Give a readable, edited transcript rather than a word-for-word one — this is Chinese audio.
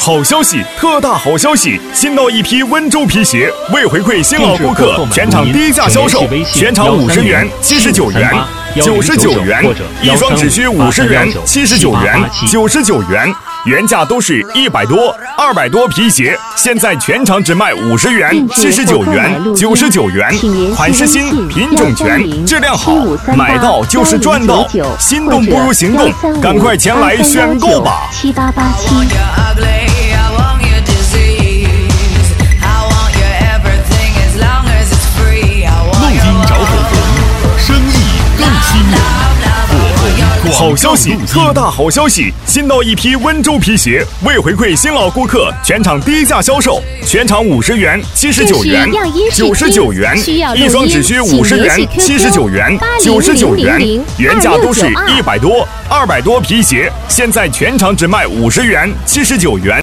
好消息，特大好消息！新到一批温州皮鞋，为回馈新老顾客，全场低价销售，全场50元、79元、99元，一双只需50元、79元、99元。原价都是100多、200多皮鞋，现在全场只卖50元、79元、99元，款式新，品种全，质量好，买到就是赚到，心动不如行动，赶快前来选购吧！7887。 录音找口红，生意更吸引。 好消息，特大好消息！新到一批温州皮鞋，为回馈新老顾客，全场低价销售，全场50元、79元、99元，一双只需50元、79元、99元，原价都是100多、200多皮鞋，现在全场只卖50元、79元。